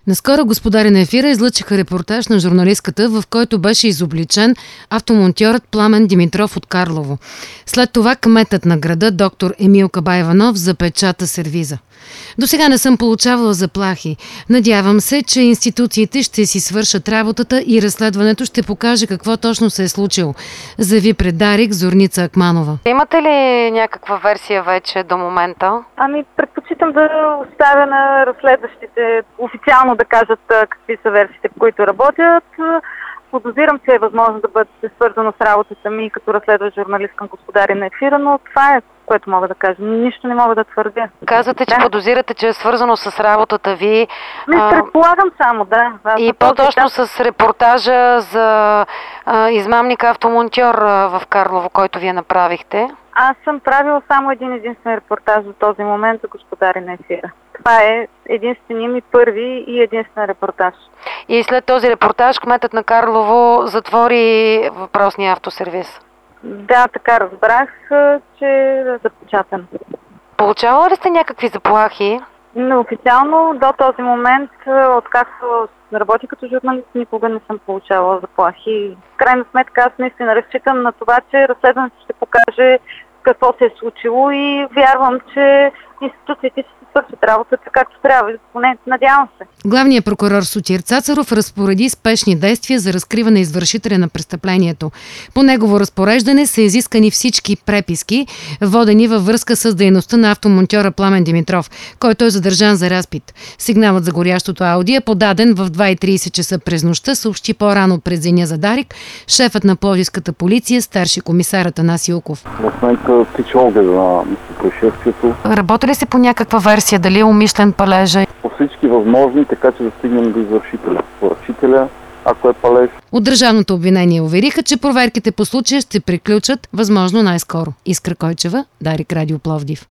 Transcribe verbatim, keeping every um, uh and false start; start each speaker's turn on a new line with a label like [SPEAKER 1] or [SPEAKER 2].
[SPEAKER 1] Наскоро господари на ефира излъчиха репортаж на журналистката, в който беше изобличен автомонтьорът Пламен Димитров от Карлово. След това кметът на града, доктор Емил Кабаиванов, запечата сервиза. До сега не съм получавала заплахи. Надявам се, че институциите ще си свършат работата и разследването ще покаже какво точно се е случило, заяви пред Дарик Зорница Акманова. Имате ли някаква версия вече до момента?
[SPEAKER 2] Ами, предпочитам да оставя на разследващите официално да кажат какви са версиите, по които работят. Подозирам, че е възможно да бъде свързано с работата ми като разследващ журналист към господари на ефира, но това е, което мога да кажа. Нищо не мога да твърдя.
[SPEAKER 1] Казвате, че да. подозирате, че е свързано с работата ви.
[SPEAKER 2] Не, предполагам само, да.
[SPEAKER 1] Аз и по-точно да. с репортажа за а, измамника автомонтьор а, в Карлово, който вие направихте.
[SPEAKER 2] Аз съм правила само един единствен репортаж до този момент за господари на ефира. Това е единствения ми първи и единствен репортаж.
[SPEAKER 1] И след този репортаж кметът на Карлово затвори въпросния автосервиз?
[SPEAKER 2] Да, така разбрах, че е запечатан.
[SPEAKER 1] Получавала ли сте някакви заплахи?
[SPEAKER 2] Но официално до този момент, откакто работя като журналист, никога не съм получавала заплахи. В крайна сметка аз наистина разчитам на това, че разследването ще покаже какво се е случило и вярвам, че институциите ще се свършат работата както трябва. Поне надявам се.
[SPEAKER 1] Главният прокурор Сотир Цацаров разпореди спешни действия за разкриване извършителя на престъплението. По негово разпореждане са изискани всички преписки, водени във връзка с дейността на автомонтьора Пламен Димитров, който е задържан за разпит. Сигналът за горящото Ауди е подаден в два и трийсет часа през нощта, съобщи по-рано през деня за Дарик шефът на пловдивската полиция, старши комисар Атанас Илков.
[SPEAKER 3] В момента тича огледа на происшествието.
[SPEAKER 1] Работи ли се по някаква версия? Дали е умишлен палежа?
[SPEAKER 3] По всички възможни, така че да стигнем до извършителя. Поръчителя, ако е палеж.
[SPEAKER 1] От държавното обвинение увериха, че проверките по случая ще приключат възможно най-скоро. Искра Койчева, Дарик, Радио Пловдив.